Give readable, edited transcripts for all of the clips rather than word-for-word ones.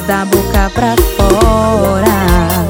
da boca pra fora.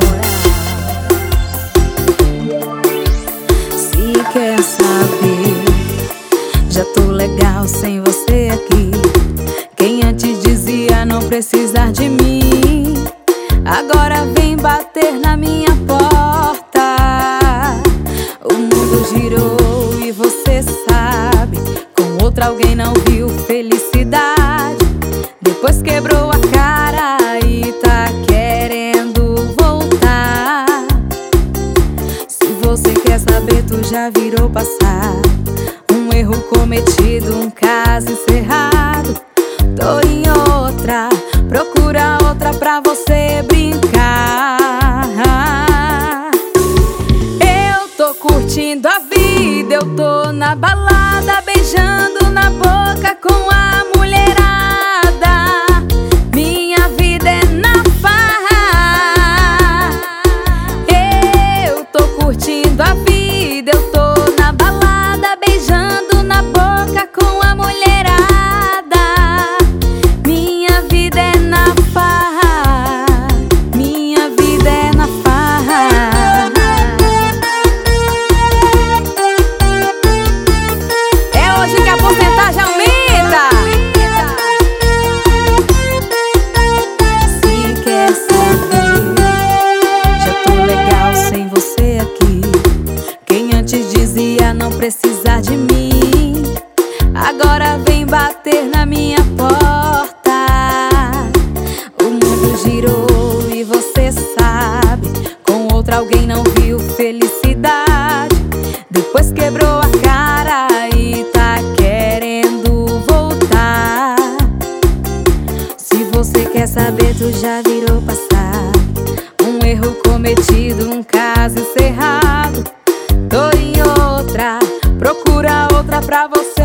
Se quer saber, já tô legal sem você aqui. Quem antes dizia não precisar de mim, agora vem bater na minha porta. O mundo girou e você sabe, com outra alguém não viu felicidade. Depois quebrou a cara e tá querendo voltar. Se você quer saber, tu já virou passado. Um erro cometido, um caso encerrado. Tô em outra, procura outra pra você brincar. Eu tô curtindo a vida, eu tô na balada, beijando na boca com a mulherada. Minha vida é na farra. Eu tô curtindo a vida, eu tô na balada, beijando na boca com a mulherada. Minha vida é na farra, minha vida é na farra. É hoje que a porcentagem aumenta. Se quer saber, já tô legal sem você aqui. Quem antes dizia não precisar de mim, agora vem bater na minha porta. O mundo girou e você sabe, com outra alguém não viu felicidade. Depois quebrou a cara e tá querendo voltar. Se você quer saber, tu já virou passado. Um erro cometido, um caso encerrado. Tô em outra, procura outra pra você